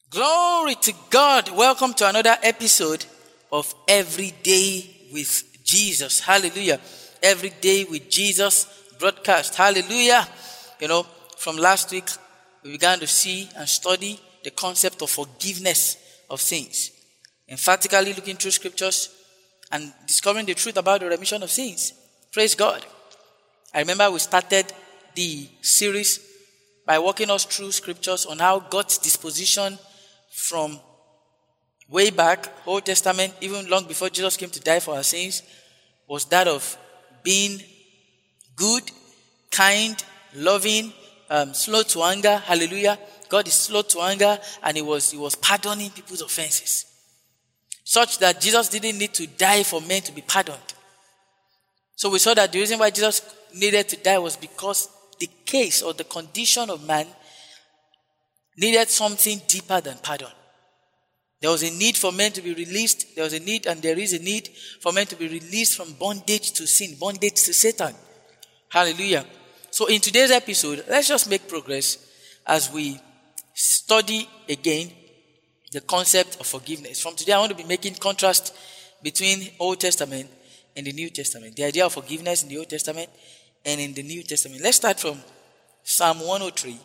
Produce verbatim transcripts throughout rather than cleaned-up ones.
Glory to God. Welcome to another episode of Every Day with Jesus. Hallelujah. Every Day with Jesus broadcast. Hallelujah. You know, from last week, we began to see and study the concept of forgiveness of sins. Emphatically looking through scriptures and discovering the truth about the remission of sins. Praise God. I remember we started the series by walking us through scriptures on how God's disposition from way back, Old Testament, even long before Jesus came to die for our sins, was that of being good, kind, loving, um, slow to anger. Hallelujah. God is slow to anger, and he was, he was pardoning people's offenses. Such that Jesus didn't need to die for men to be pardoned. So we saw that the reason why Jesus needed to die was because the case or the condition of man needed something deeper than pardon. There was a need for men to be released. There was a need, and there is a need for men to be released from bondage to sin, bondage to Satan. Hallelujah. So in today's episode, let's just make progress as we study again the concept of forgiveness. From today, I want to be making contrast between Old Testament and the New Testament. The idea of forgiveness in the Old Testament and in the New Testament. Let's start from Psalm one oh three.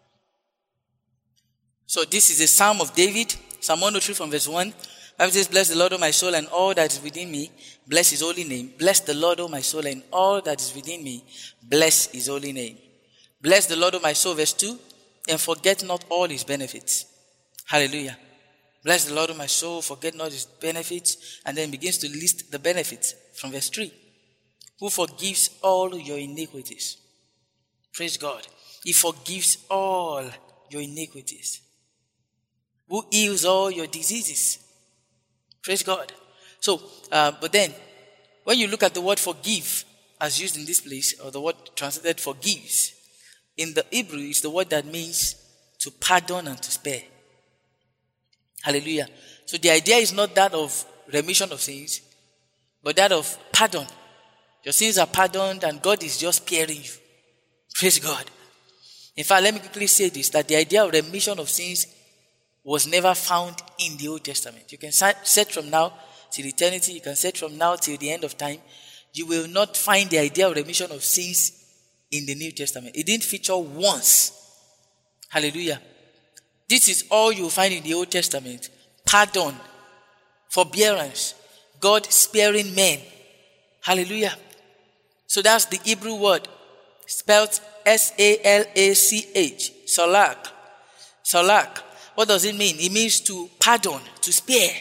So this is a Psalm of David, Psalm one oh three from verse one. Bible says, "Bless the Lord, O my soul, and all that is within me. Bless his holy name. Bless the Lord, O my soul, and all that is within me. Bless his holy name. Bless the Lord, O my soul," verse two, "and forget not all his benefits." Hallelujah. Bless the Lord, O my soul, forget not his benefits. And then begins to list the benefits from verse three. "Who forgives all your iniquities." Praise God. He forgives all your iniquities. "Who heals all your diseases." Praise God. So, uh, but then, when you look at the word forgive, as used in this place, or the word translated forgives, in the Hebrew, is the word that means to pardon and to spare. Hallelujah. So the idea is not that of remission of sins, but that of pardon. Your sins are pardoned and God is just sparing you. Praise God. In fact, let me quickly say this, that the idea of remission of sins was never found in the Old Testament. You can set from now till eternity, you can set from now till the end of time. You will not find the idea of remission of sins in the New Testament. It didn't feature once. Hallelujah. This is all you will find in the Old Testament. Pardon, forbearance, God sparing men. Hallelujah. So that's the Hebrew word, spelled S A L A C H, salak. Salak. What does it mean? It means to pardon, to spare.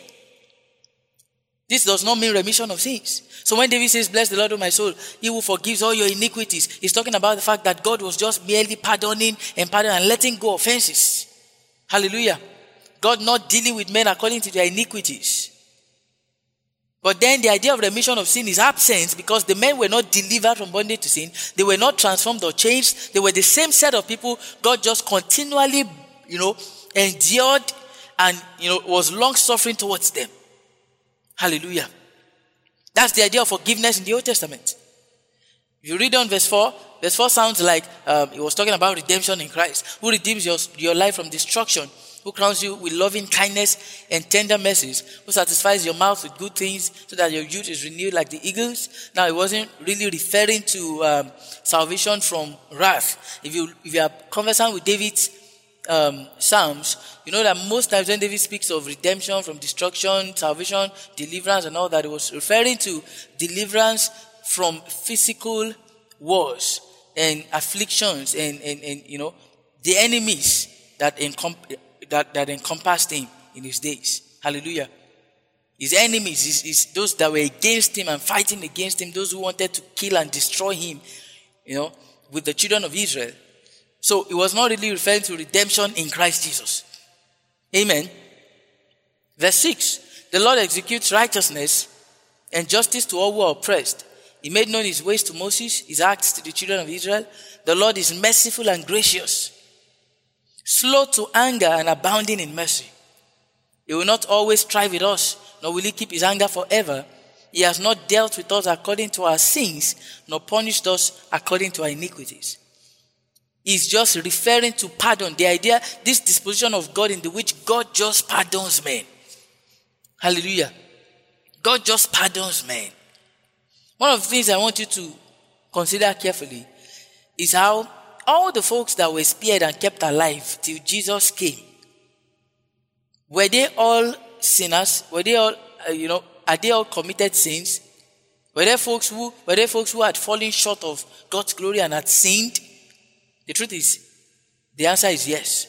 This does not mean remission of sins. So when David says, "Bless the Lord, O my soul, he who forgives all your iniquities," he's talking about the fact that God was just merely pardoning and pardoning and letting go offenses. Hallelujah. God not dealing with men according to their iniquities. But then the idea of remission of sin is absent because the men were not delivered from bondage to sin. They were not transformed or changed. They were the same set of people. God just continually, you know, endured and, you know, was long suffering towards them. Hallelujah. That's the idea of forgiveness in the Old Testament. If you read on verse four, verse four sounds like um, it was talking about redemption in Christ. Who redeems your, your life from destruction? Who crowns you with loving kindness and tender mercies? Who satisfies your mouth with good things so that your youth is renewed like the eagles? Now, it wasn't really referring to um, salvation from wrath. If you if you are conversant with David's um, Psalms, you know that most times when David speaks of redemption from destruction, salvation, deliverance and all that, it was referring to deliverance from physical wars and afflictions and, and, and you know, the enemies that, encom- that, that encompassed him in his days. Hallelujah. His enemies, his, his, those that were against him and fighting against him, those who wanted to kill and destroy him, you know, with the children of Israel. So it was not really referring to redemption in Christ Jesus. Amen. Verse six. "The Lord executes righteousness and justice to all who are oppressed. He made known his ways to Moses, his acts to the children of Israel. The Lord is merciful and gracious, slow to anger and abounding in mercy. He will not always strive with us, nor will he keep his anger forever. He has not dealt with us according to our sins, nor punished us according to our iniquities." is just referring to pardon. The idea, this disposition of God in the which God just pardons men. Hallelujah. God just pardons men. One of the things I want you to consider carefully is how all the folks that were spared and kept alive till Jesus came, were they all sinners? Were they all, uh, you know, are they all committed sins? Were there folks who, were there folks who had fallen short of God's glory and had sinned? The truth is, the answer is yes.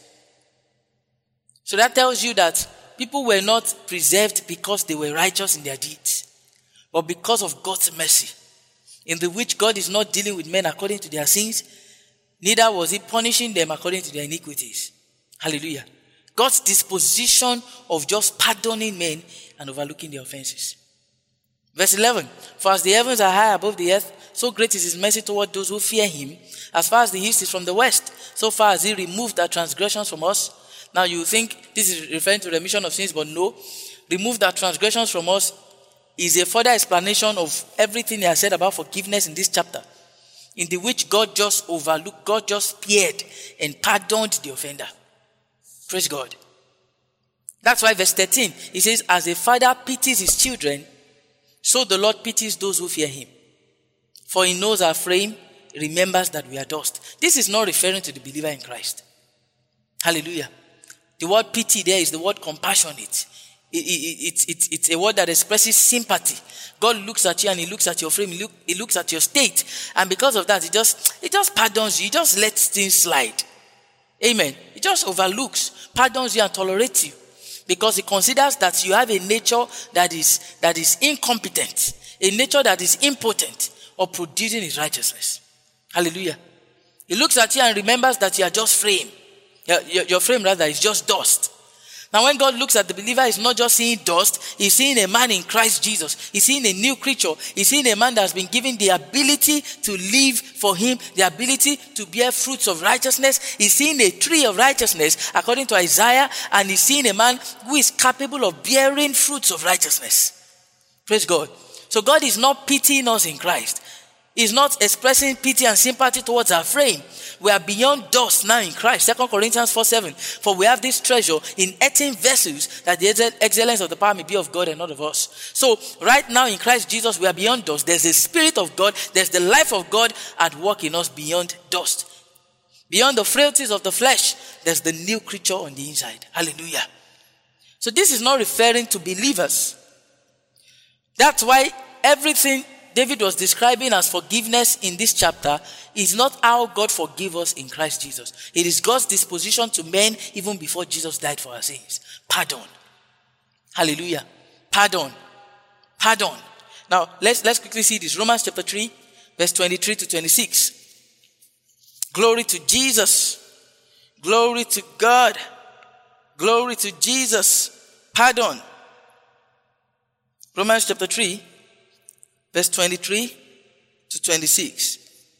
So that tells you that people were not preserved because they were righteous in their deeds, but because of God's mercy, in the which God is not dealing with men according to their sins, neither was he punishing them according to their iniquities. Hallelujah. God's disposition of just pardoning men and overlooking their offenses. Verse eleven, for as the heavens are high above the earth, so great is his mercy toward those who fear him. As far as the east is from the west, so far as he removed our transgressions from us. Now you think this is referring to remission of sins, but no. Removed our transgressions from us is a further explanation of everything he has said about forgiveness in this chapter, in the which God just overlooked, God just spared and pardoned the offender. Praise God. That's why verse thirteen, it says, as a father pities his children, so the Lord pities those who fear him. For he knows our frame, remembers that we are dust. This is not referring to the believer in Christ. Hallelujah. The word pity there is the word compassionate. It, it, it, it, it's a word that expresses sympathy. God looks at you and he looks at your frame, he, look, he looks at your state. And because of that, he just, he just pardons you. He just lets things slide. Amen. He just overlooks, pardons you and tolerates you. Because he considers that you have a nature that is, that is incompetent. A nature that is impotent of producing his righteousness. Hallelujah. He looks at you and remembers that you are just frame. Your, your, your frame rather is just dust. Now when God looks at the believer, he's not just seeing dust. He's seeing a man in Christ Jesus. He's seeing a new creature. He's seeing a man that has been given the ability to live for him, the ability to bear fruits of righteousness. He's seeing a tree of righteousness according to Isaiah, and he's seeing a man who is capable of bearing fruits of righteousness. Praise God. So God is not pitying us in Christ. He's not expressing pity and sympathy towards our frame. We are beyond dust now in Christ. Second Corinthians four seven. For we have this treasure in earthen vessels, that the excellence of the power may be of God and not of us. So right now in Christ Jesus, we are beyond dust. There's the Spirit of God. There's the life of God at work in us beyond dust. Beyond the frailties of the flesh, there's the new creature on the inside. Hallelujah. So this is not referring to believers. That's why everything David was describing as forgiveness in this chapter is not how God forgives us in Christ Jesus. It is God's disposition to men even before Jesus died for our sins. Pardon. Hallelujah. Pardon. Pardon. Now, let's, let's quickly see this. Romans chapter three, verse twenty-three to twenty-six. Glory to Jesus. Glory to God. Glory to Jesus. Pardon. Romans chapter three, verse twenty-three to twenty-six.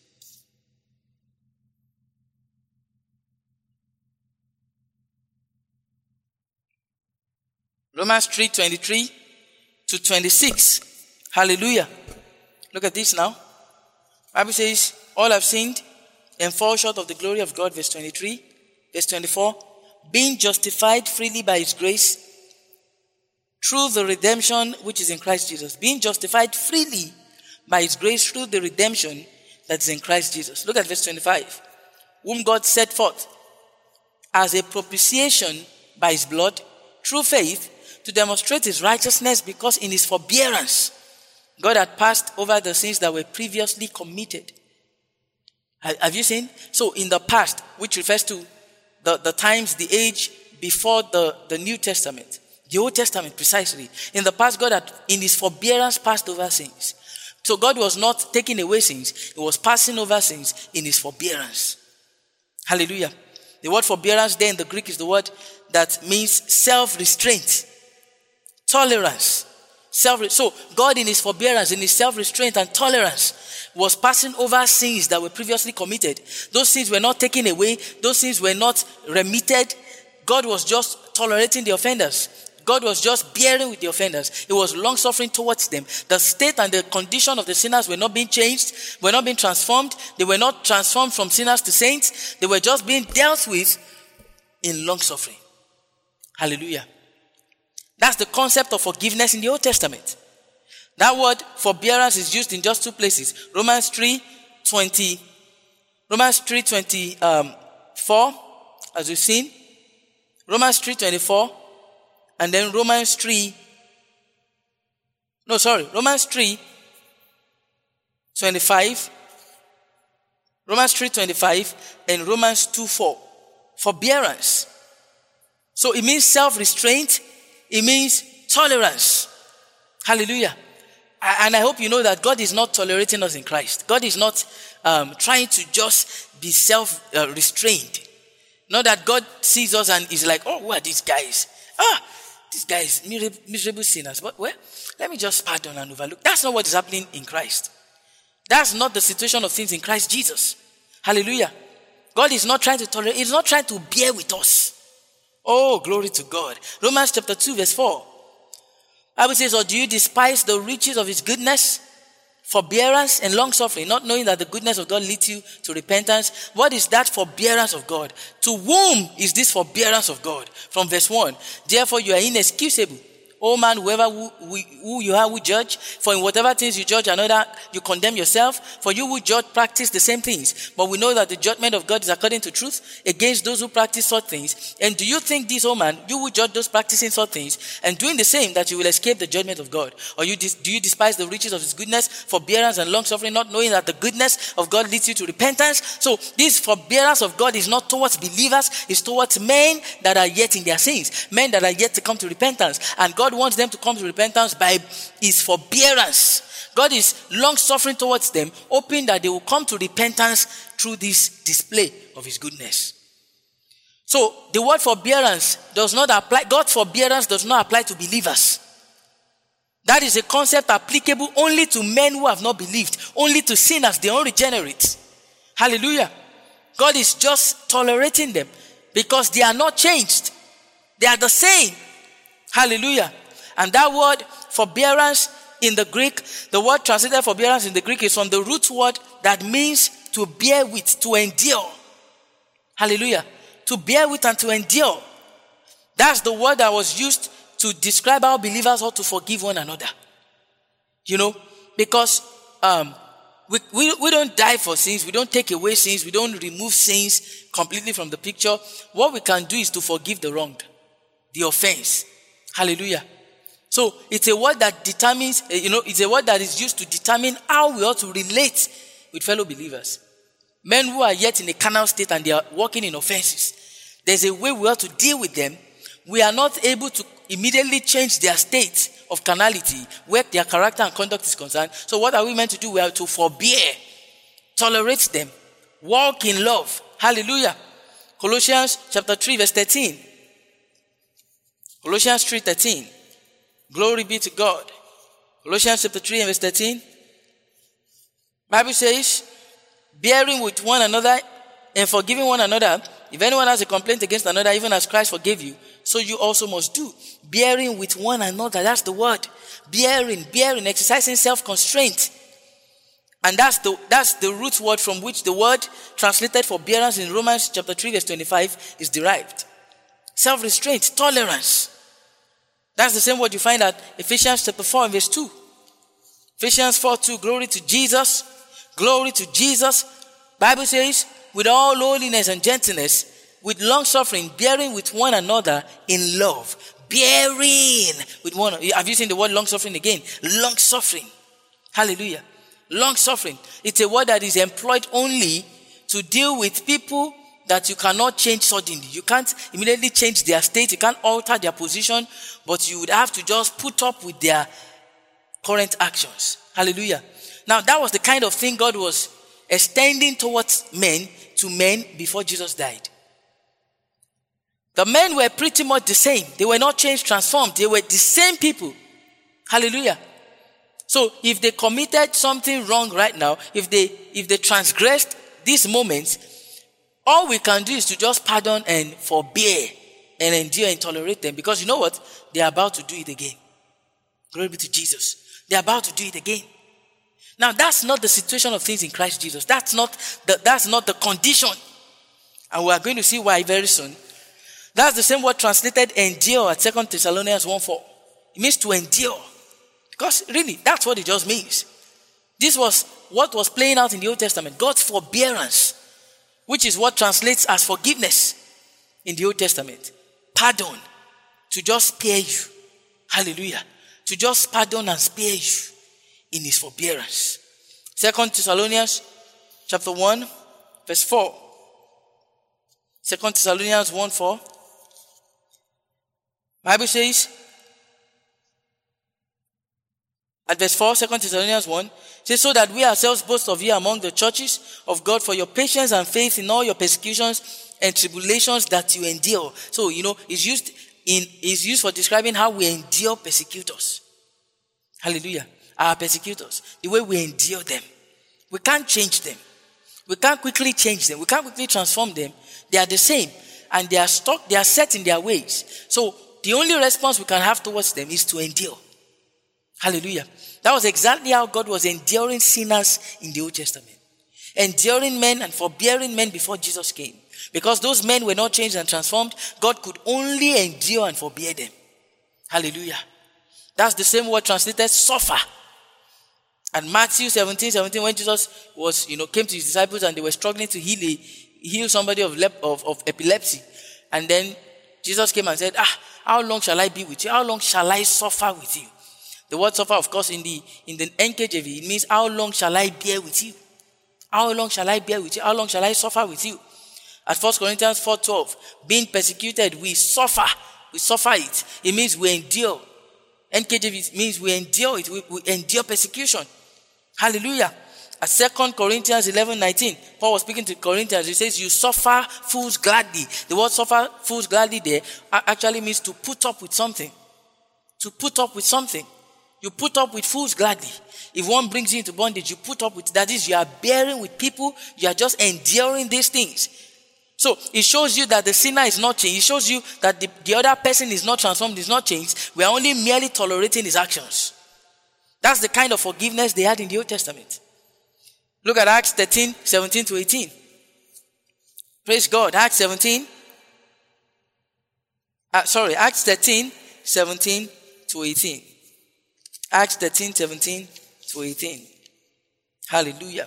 Romans three, twenty-three to twenty-six. Hallelujah. Look at this now. Bible says, all have sinned and fall short of the glory of God. Verse twenty-three. Verse twenty-four. Being justified freely by his grace through the redemption which is in Christ Jesus. Being justified freely by his grace through the redemption that is in Christ Jesus. Look at verse twenty-five. Whom God set forth as a propitiation by his blood through faith to demonstrate his righteousness, because in his forbearance God had passed over the sins that were previously committed. Have you seen? So in the past, which refers to the, the times, the age before the, the New Testament, the Old Testament precisely. In the past, God had, in his forbearance, passed over sins. So God was not taking away sins. He was passing over sins in his forbearance. Hallelujah. The word forbearance there in the Greek is the word that means self-restraint, tolerance. Self. So God in his forbearance, in his self-restraint and tolerance, was passing over sins that were previously committed. Those sins were not taken away. Those sins were not remitted. God was just tolerating the offenders. God was just bearing with the offenders. He was long-suffering towards them. The state and the condition of the sinners were not being changed, were not being transformed. They were not transformed from sinners to saints. They were just being dealt with in long-suffering. Hallelujah. That's the concept of forgiveness in the Old Testament. That word forbearance is used in just two places. Romans three twenty, Romans three twenty-four, as we've seen. Romans three twenty-four, and then Romans three, no, sorry, Romans three twenty-five, Romans three twenty-five, and Romans two four. Forbearance. So it means self-restraint. It means tolerance. Hallelujah. And I hope you know that God is not tolerating us in Christ. God is not um, trying to just be self-restrained. Not that God sees us and is like, oh, who are these guys? Ah, these guys, miserable sinners. But well, let me just pardon and overlook. That's not what is happening in Christ. That's not the situation of things in Christ Jesus. Hallelujah. God is not trying to tolerate. He's not trying to bear with us. Oh, glory to God. Romans chapter two verse four. Bible says, or do you despise the riches of his goodness, forbearance, and long-suffering, not knowing that the goodness of God leads you to repentance? What is that forbearance of God? To whom is this forbearance of God? From verse one. Therefore you are inexcusable, O man, whoever who, who you are who judge, for in whatever things you judge another, you condemn yourself. For you who judge practice the same things. But we know that the judgment of God is according to truth against those who practice such things. And do you think this, O man, you who judge those practicing such things, and doing the same, that you will escape the judgment of God? Or you dis- do you despise the riches of his goodness, forbearance, and long-suffering, not knowing that the goodness of God leads you to repentance? So this forbearance of God is not towards believers, it's towards men that are yet in their sins, men that are yet to come to repentance. And God wants them to come to repentance by his forbearance. God is long-suffering towards them, hoping that they will come to repentance through this display of his goodness. So the word forbearance does not apply, God's forbearance does not apply to believers. That is a concept applicable only to men who have not believed, only to sinners, the unregenerate. Hallelujah. God is just tolerating them because they are not changed. They are the same. Hallelujah. And that word forbearance in the Greek, the word translated forbearance in the Greek is from the root word that means to bear with, to endure. Hallelujah. To bear with and to endure. That's the word that was used to describe how believers ought to forgive one another. You know, because um, we, we, we don't die for sins. We don't take away sins. We don't remove sins completely from the picture. What we can do is to forgive the wronged, the offense. Hallelujah. So it's a word that determines, you know, it's a word that is used to determine how we ought to relate with fellow believers. Men who are yet in a carnal state and they are walking in offenses. There's a way we ought to deal with them. We are not able to immediately change their state of carnality where their character and conduct is concerned. So what are we meant to do? We are to forbear, tolerate them, walk in love. Hallelujah. Colossians chapter three verse thirteen. Colossians three thirteen. Glory be to God. Colossians chapter three and verse thirteen. Bible says, bearing with one another and forgiving one another. If anyone has a complaint against another, even as Christ forgave you, so you also must do. Bearing with one another. That's the word. Bearing, bearing, exercising self-constraint. And that's the, that's the root word from which the word translated forbearance in Romans chapter three verse twenty-five is derived. Self-restraint, tolerance. That's the same word you find at Ephesians chapter four and verse two. Ephesians four two, glory to Jesus. Glory to Jesus. Bible says, with all lowliness and gentleness, with long suffering, bearing with one another in love. Bearing with one another. Have you seen the word long suffering again? Long suffering. Hallelujah. Long suffering. It's a word that is employed only to deal with people that you cannot change suddenly. You can't immediately change their state. You can't alter their position. But you would have to just put up with their current actions. Hallelujah. Now that was the kind of thing God was extending towards men, to men before Jesus died. The men were pretty much the same. They were not changed, transformed. They were the same people. Hallelujah. So if they committed something wrong right now, if they if they transgressed these moments, all we can do is to just pardon and forbear and endure and tolerate them. Because you know what? They are about to do it again. Glory be to Jesus. They are about to do it again. Now, that's not the situation of things in Christ Jesus. That's not the, that's not the condition. And we are going to see why very soon. That's the same word translated endure at Second Thessalonians one four. It means to endure. Because really, that's what it just means. This was what was playing out in the Old Testament. God's forbearance, which is what translates as forgiveness in the Old Testament. Pardon, to just spare you. Hallelujah. To just pardon and spare you in his forbearance. Second Thessalonians chapter one, verse four. Second Thessalonians one four. Bible says, at verse four, Second Thessalonians one, says, so that we ourselves boast of you among the churches of God for your patience and faith in all your persecutions and tribulations that you endure. So, you know, it's used in is used for describing how we endure persecutors. Hallelujah. Our persecutors. The way we endure them. We can't change them. We can't quickly change them. We can't quickly transform them. They are the same. And they are stuck, they are set in their ways. So, the only response we can have towards them is to endure. Hallelujah. That was exactly how God was enduring sinners in the Old Testament. Enduring men and forbearing men before Jesus came. Because those men were not changed and transformed, God could only endure and forbear them. Hallelujah. That's the same word translated suffer. And Matthew seventeen, seventeen, when Jesus was, you know, came to his disciples and they were struggling to heal, a, heal somebody of, lep, of, of epilepsy. And then Jesus came and said, ah, how long shall I be with you? How long shall I suffer with you? The word suffer, of course, in the in the N K J V, it means how long shall I bear with you? How long shall I bear with you? How long shall I suffer with you? At First Corinthians four twelve, being persecuted, we suffer. We suffer it. It means we endure. N K J V means we endure it. We, we endure persecution. Hallelujah. At Second Corinthians eleven nineteen, Paul was speaking to Corinthians. He says, you suffer fools gladly. The word suffer fools gladly there actually means to put up with something. To put up with something. You put up with fools gladly. If one brings you into bondage, you put up with, that is, you are bearing with people, you are just enduring these things. So, it shows you that the sinner is not changed. It shows you that the, the other person is not transformed, is not changed. We are only merely tolerating his actions. That's the kind of forgiveness they had in the Old Testament. Look at Acts thirteen, seventeen to eighteen. Praise God. Acts seventeen. Uh, sorry, Acts thirteen, seventeen to eighteen. Acts thirteen, seventeen to eighteen. Hallelujah.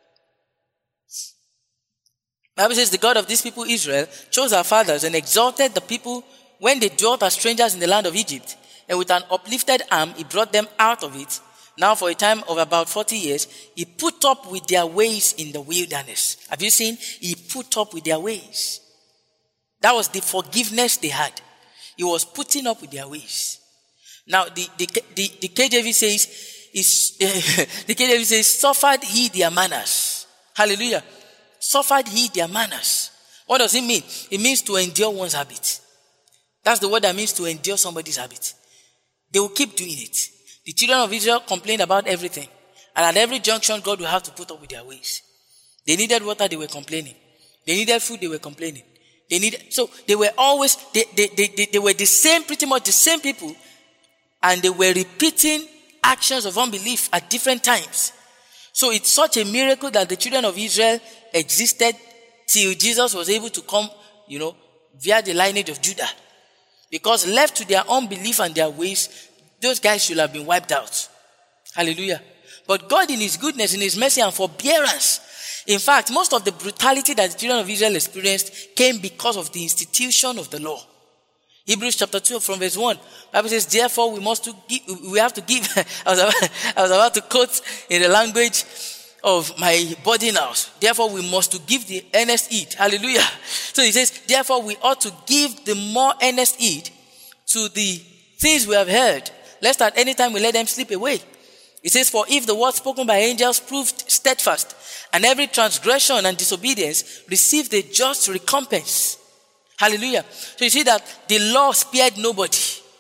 The Bible says, the God of these people, Israel, chose our fathers and exalted the people when they dwelt as strangers in the land of Egypt. And with an uplifted arm, he brought them out of it. Now for a time of about forty years, he put up with their ways in the wilderness. Have you seen? He put up with their ways. That was the forgiveness they had. He was putting up with their ways. Now, the, the, the, the K J V says, is, the K J V says, suffered he their manners. Hallelujah. Suffered he their manners. What does it mean? It means to endure one's habit. That's the word that means to endure somebody's habit. They will keep doing it. The children of Israel complained about everything. And at every junction, God will have to put up with their ways. They needed water, they were complaining. They needed food, they were complaining. They needed, so they were always, they, they, they, they, they were the same, pretty much the same people. And they were repeating actions of unbelief at different times. So it's such a miracle that the children of Israel existed till Jesus was able to come, you know, via the lineage of Judah. Because left to their unbelief and their ways, those guys should have been wiped out. Hallelujah. But God in his goodness, in his mercy and forbearance, in fact, most of the brutality that the children of Israel experienced came because of the institution of the law. Hebrews chapter two from verse one. Bible says, therefore we must to give, we have to give, I was about, I was about to quote in the language of my boarding house. Therefore we must to give the earnest heed. Hallelujah. So he says, therefore we ought to give the more earnest heed to the things we have heard, lest at any time we let them slip away. It says, for if the word spoken by angels proved steadfast, and every transgression and disobedience received a just recompense. Hallelujah. So you see that the law spared nobody.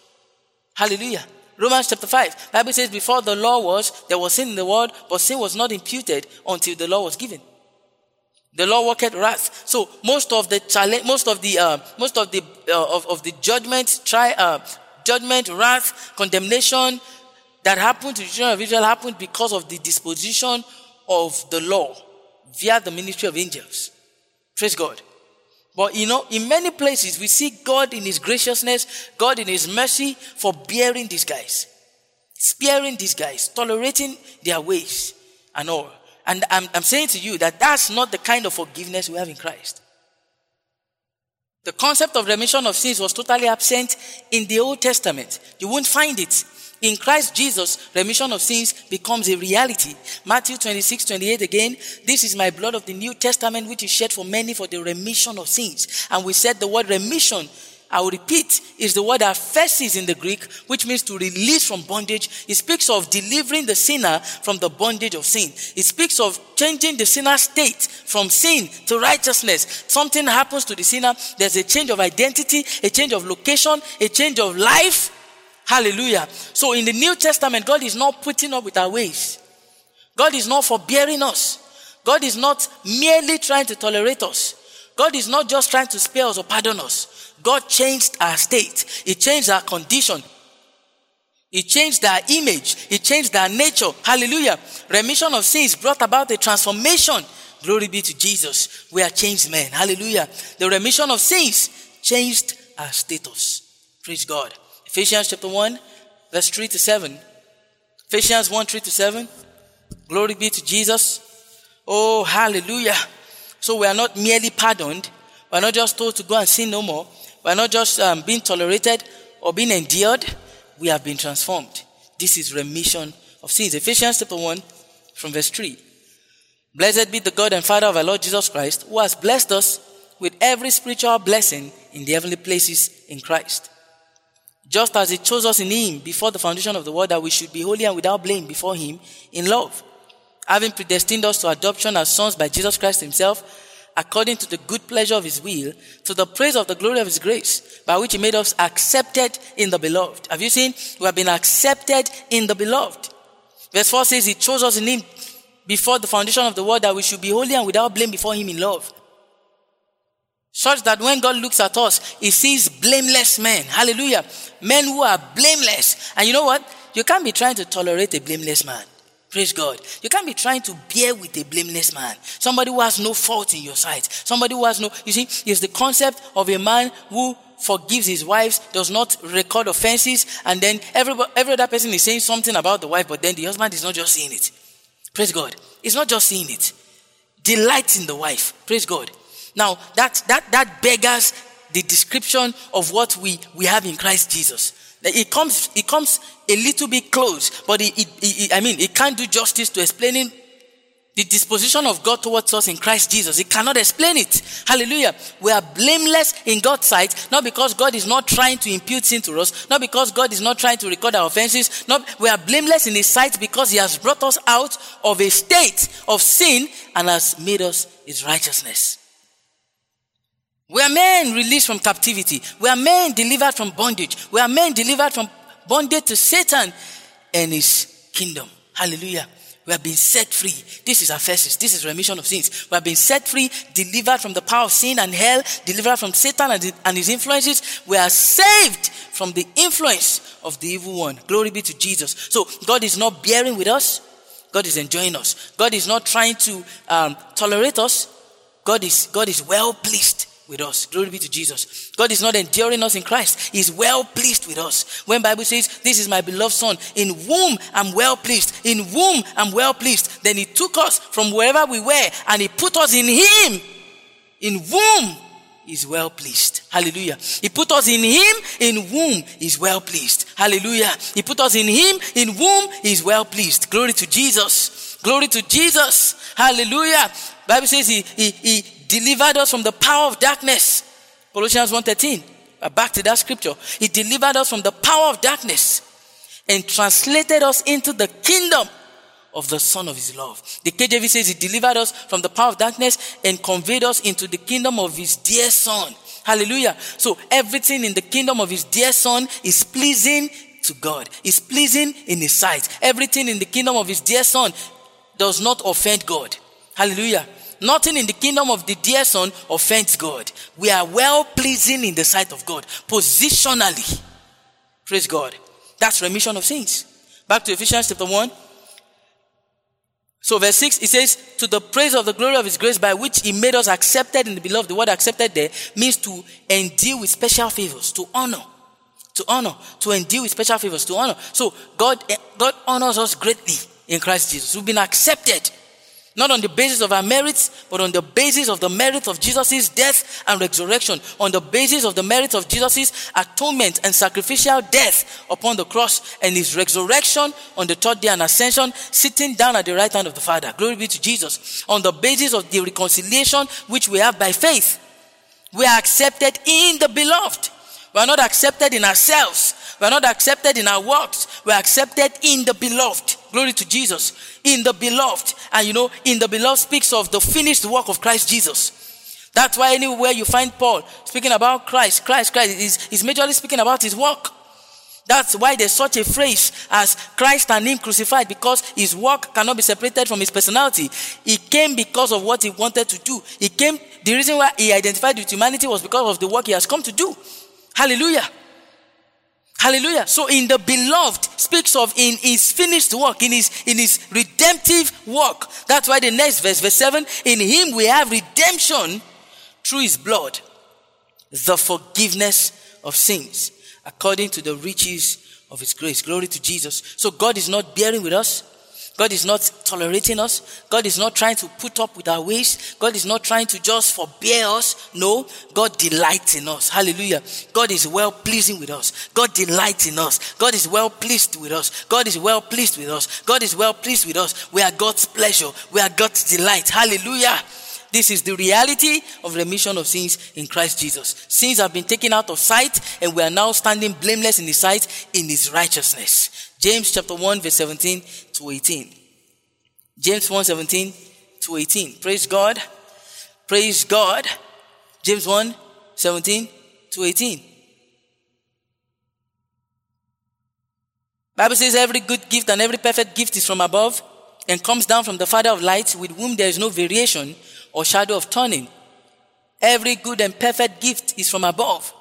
Hallelujah. Romans chapter five. The Bible says, before the law was, there was sin in the world, but sin was not imputed until the law was given. The law worketh wrath. So most of the challenge, most of the, uh, most of the, uh, of, of the judgment, try, uh, judgment, wrath, condemnation that happened to the children of Israel happened because of the disposition of the law via the ministry of angels. Praise God. But you know, in many places we see God in his graciousness, God in his mercy for bearing these guys, sparing these guys, tolerating their ways and all. And I'm, I'm saying to you that that's not the kind of forgiveness we have in Christ. The concept of remission of sins was totally absent in the Old Testament. You won't find it. In Christ Jesus, remission of sins becomes a reality. Matthew twenty-six, twenty-eight again, this is my blood of the New Testament which is shed for many for the remission of sins. And we said the word remission, I will repeat, is the word aphesis in the Greek, which means to release from bondage. It speaks of delivering the sinner from the bondage of sin. It speaks of changing the sinner's state from sin to righteousness. Something happens to the sinner. There's a change of identity, a change of location, a change of life. Hallelujah. So in the New Testament, God is not putting up with our ways. God is not forbearing us. God is not merely trying to tolerate us. God is not just trying to spare us or pardon us. God changed our state. He changed our condition. He changed our image. He changed our nature. Hallelujah. Remission of sins brought about a transformation. Glory be to Jesus. We are changed men. Hallelujah. The remission of sins changed our status. Praise God. Ephesians chapter one, verse three to seven. Ephesians one, three to seven. Glory be to Jesus. Oh, hallelujah. So we are not merely pardoned. We are not just told to go and sin no more. We are not just um, being tolerated or being endured. We have been transformed. This is remission of sins. Ephesians chapter one, from verse three. Blessed be the God and Father of our Lord Jesus Christ, who has blessed us with every spiritual blessing in the heavenly places in Christ. Just as he chose us in him before the foundation of the world, that we should be holy and without blame before him in love, having predestined us to adoption as sons by Jesus Christ himself, according to the good pleasure of his will, to the praise of the glory of his grace, by which he made us accepted in the beloved. Have you seen? We have been accepted in the beloved. Verse four says he chose us in him before the foundation of the world, that we should be holy and without blame before him in love. Such that when God looks at us, he sees blameless men. Hallelujah. Men who are blameless. And you know what? You can't be trying to tolerate a blameless man. Praise God. You can't be trying to bear with a blameless man. Somebody who has no fault in your sight. Somebody who has no, you see, it's the concept of a man who forgives his wives, does not record offenses, and then every, every other person is saying something about the wife, but then the husband is not just seeing it. Praise God. He's not just seeing it. Delights in the wife. Praise God. Now, that, that, that beggars the description of what we, we have in Christ Jesus. It comes, it comes a little bit close, but it, it, it, I mean, it can't do justice to explaining the disposition of God towards us in Christ Jesus. It cannot explain it. Hallelujah. We are blameless in God's sight, not because God is not trying to impute sin to us, not because God is not trying to record our offenses. Not, we are blameless in his sight because he has brought us out of a state of sin and has made us his righteousness. We are men released from captivity. We are men delivered from bondage. We are men delivered from bondage to Satan and his kingdom. Hallelujah. We have been set free. This is aphesis. This is remission of sins. We have been set free, delivered from the power of sin and hell, delivered from Satan and his influences. We are saved from the influence of the evil one. Glory be to Jesus. So God is not bearing with us. God is enjoying us. God is not trying to um, tolerate us. God is, God is well pleased with us. Glory be to Jesus. God is not enduring us in Christ. He is well pleased with us. When Bible says, this is my beloved son, in whom I'm well pleased, in whom I'm well pleased, then he took us from wherever we were and he put us in him, in whom is well pleased. Hallelujah. He put us in him, in whom is well pleased. Hallelujah. He put us in him, in whom is well pleased. Glory to Jesus. Glory to Jesus. Hallelujah. Bible says he, he, he delivered us from the power of darkness. Colossians one thirteen. Back to that scripture. He delivered us from the power of darkness and translated us into the kingdom of the Son of his love. The K J V says he delivered us from the power of darkness and conveyed us into the kingdom of his dear Son. Hallelujah. So everything in the kingdom of his dear Son is pleasing to God. Is pleasing in his sight. Everything in the kingdom of his dear Son does not offend God. Hallelujah. Nothing in the kingdom of the dear son offends God. We are well pleasing in the sight of God. Positionally. Praise God. That's remission of sins. Back to Ephesians chapter one. So verse six, it says, to the praise of the glory of his grace by which he made us accepted in the beloved. The word accepted there means to endue with special favors, to honor. To honor. To endue with special favors, to honor. So God, God honors us greatly in Christ Jesus. We've been accepted. Not on the basis of our merits, but on the basis of the merit of Jesus' death and resurrection. On the basis of the merit of Jesus' atonement and sacrificial death upon the cross and his resurrection on the third day and ascension, sitting down at the right hand of the Father. Glory be to Jesus. On the basis of the reconciliation which we have by faith. We are accepted in the beloved. We are not accepted in ourselves. We are not accepted in our works. We are accepted in the beloved. Glory to Jesus. In the beloved. And you know, in the beloved speaks of the finished work of Christ Jesus. That's why anywhere you find Paul speaking about Christ, Christ, Christ, is is majorly speaking about his work. That's why there's such a phrase as Christ and him crucified, because his work cannot be separated from his personality. He came because of what he wanted to do. He came, the reason why he identified with humanity was because of the work he has come to do. Hallelujah. Hallelujah. So in the beloved speaks of in his finished work, in his in his redemptive work. That's why the next verse, verse seven, in him we have redemption through his blood, the forgiveness of sins, according to the riches of his grace. Glory to Jesus. So God is not bearing with us. God is not tolerating us. God is not trying to put up with our ways. God is not trying to just forbear us. No, God delights in us. Hallelujah. God is well pleasing with us. God delights in us. God is well pleased with us. God is well pleased with us. God is well pleased with us. We are God's pleasure. We are God's delight. Hallelujah. This is the reality of remission of sins in Christ Jesus. Sins have been taken out of sight, and we are now standing blameless in his sight in his righteousness. James chapter one verse seventeen to eighteen. James one seventeen to eighteen. Praise God. Praise God. James one seventeen to eighteen. Bible says every good gift and every perfect gift is from above and comes down from the Father of lights, with whom there is no variation or shadow of turning. Every good and perfect gift is from above.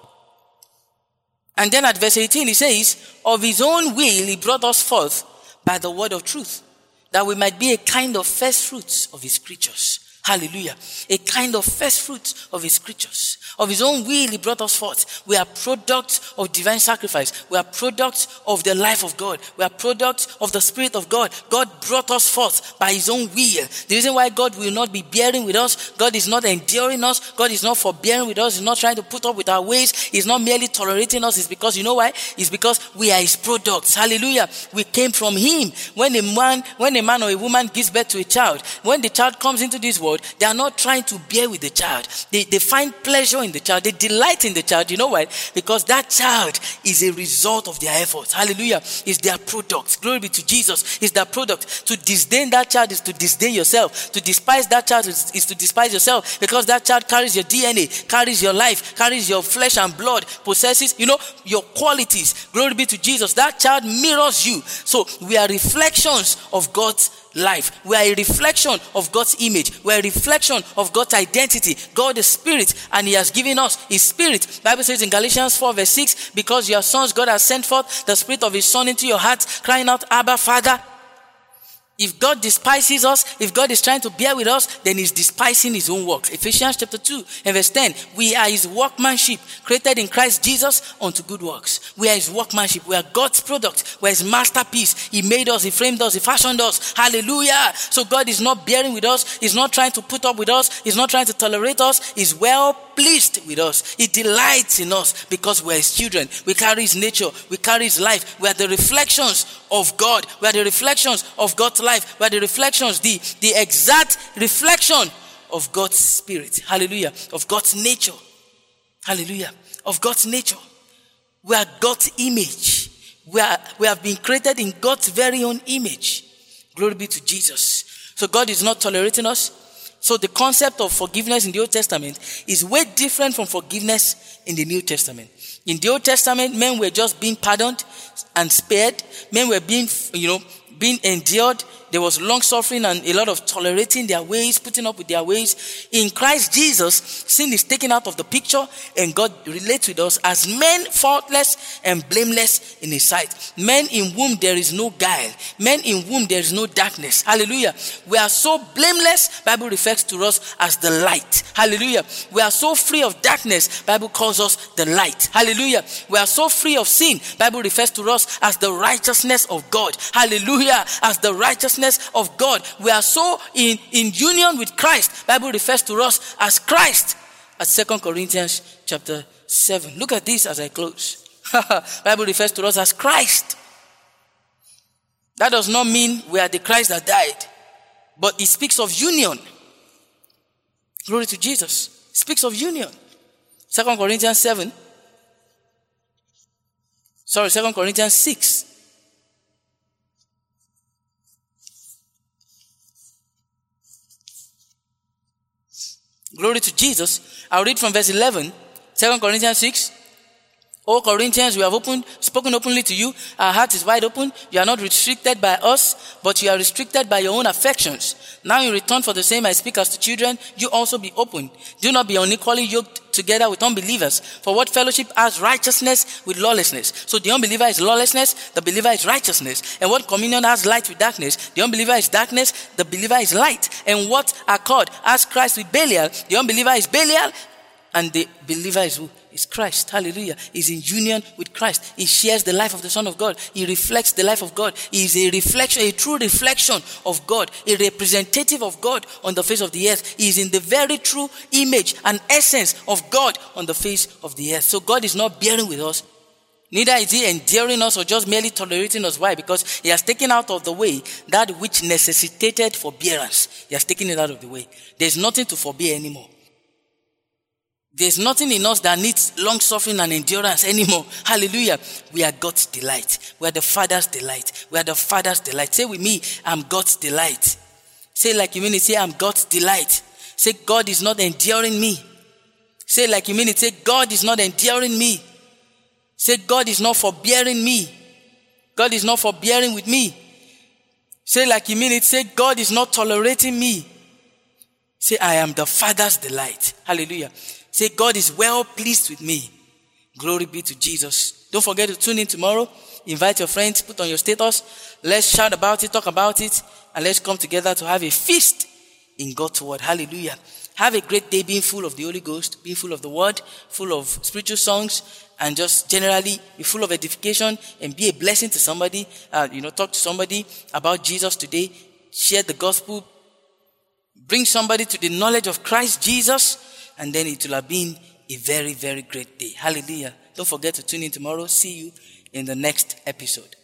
And then at verse eighteen, he says, of his own will he brought us forth by the word of truth, that we might be a kind of first fruits of his creatures. Hallelujah. A kind of first fruits of his creatures. Of his own will he brought us forth. We are products of divine sacrifice. We are products of the life of God. We are products of the Spirit of God. God brought us forth by his own will. The reason why God will not be bearing with us, God is not enduring us, God is not forbearing with us, he's not trying to put up with our ways, he's not merely tolerating us, it's because, you know why? It's because we are his products. Hallelujah. We came from him. When a man, when a man or a woman gives birth to a child, when the child comes into this world, they are not trying to bear with the child. They, they find pleasure in the child. They delight in the child. You know why? Because that child is a result of their efforts. Hallelujah. It's their product. Glory be to Jesus. It's their product. To disdain that child is to disdain yourself. To despise that child is, is to despise yourself, because that child carries your D N A, carries your life, carries your flesh and blood, possesses, you know, your qualities. Glory be to Jesus. That child mirrors you. So we are reflections of God's life. We are a reflection of God's image. We are a reflection of God's identity. God is spirit, and he has given us his spirit. The Bible says in Galatians four verse six, because you are sons, God has sent forth the spirit of his son into your hearts, crying out, Abba, Father. If God despises us, if God is trying to bear with us, then he's despising his own works. Ephesians chapter two and verse ten. We are his workmanship, created in Christ Jesus unto good works. We are his workmanship. We are God's product. We are his masterpiece. He made us, he framed us, he fashioned us. Hallelujah. So God is not bearing with us. He's not trying to put up with us. He's not trying to tolerate us. He's well pleased with us. He delights in us because we are his children. We carry his nature. We carry his life. We are the reflections of God. We are the reflections of God's life. We are the reflections, the, the exact reflection of God's spirit. Hallelujah. Of God's nature. Hallelujah. Of God's nature. We are God's image. We are, we have been created in God's very own image. Glory be to Jesus. So God is not tolerating us. So the concept of forgiveness in the Old Testament is way different from forgiveness in the New Testament. In the Old Testament, men were just being pardoned and spared. Men were being, you know, being endured there was long suffering and a lot of tolerating their ways, putting up with their ways. In Christ Jesus, sin is taken out of the picture and God relates with us as men faultless and blameless in his sight. Men in whom there is no guile. Men in whom there is no darkness. Hallelujah. We are so blameless, Bible refers to us as the light. Hallelujah. We are so free of darkness, Bible calls us the light. Hallelujah. We are so free of sin, Bible refers to us as the righteousness of God. Hallelujah. As the righteousness of God. We are so in, in union with Christ, Bible refers to us as Christ. At Second Corinthians chapter seven. Look at this as I close. Bible refers to us as Christ. That does not mean we are the Christ that died, but it speaks of union. Glory to Jesus. It speaks of union. Second Corinthians seven. Sorry, Second Corinthians six. Glory to Jesus. I'll read from verse eleven. Second Corinthians six. O Corinthians, we have opened, spoken openly to you. Our heart is wide open. You are not restricted by us, but you are restricted by your own affections. Now in return for the same I speak as to children, you also be open. Do not be unequally yoked together with unbelievers. For what fellowship has righteousness with lawlessness? So the unbeliever is lawlessness, the believer is righteousness. And what communion has light with darkness? The unbeliever is darkness, the believer is light. And what accord has Christ with Belial? The unbeliever is Belial, and the believer is who? Is Christ. Hallelujah. He's in union with Christ. He shares the life of the Son of God. He reflects the life of God. He is a reflection, a true reflection of God, a representative of God on the face of the earth. He is in the very true image and essence of God on the face of the earth. So God is not bearing with us. Neither is he enduring us or just merely tolerating us. Why? Because he has taken out of the way that which necessitated forbearance. He has taken it out of the way. There's nothing to forbear anymore. There's nothing in us that needs long suffering and endurance anymore. Hallelujah. We are God's delight. We are the Father's delight. We are the Father's delight. Say with me, I'm God's delight. Say like you mean it, say I'm God's delight. Say God is not enduring me. Say like you mean it, say God is not enduring me. Say God is not forbearing me. God is not forbearing with me. Say like you mean it, say God is not tolerating me. Say I am the Father's delight. Hallelujah. Say, God is well pleased with me. Glory be to Jesus. Don't forget to tune in tomorrow. Invite your friends, put on your status. Let's shout about it, talk about it, and let's come together to have a feast in God's word. Hallelujah. Have a great day being full of the Holy Ghost, being full of the word, full of spiritual songs, and just generally be full of edification and be a blessing to somebody. Uh, you know, talk to somebody about Jesus today. Share the gospel. Bring somebody to the knowledge of Christ Jesus. And then it will have been a very, very great day. Hallelujah. Don't forget to tune in tomorrow. See you in the next episode.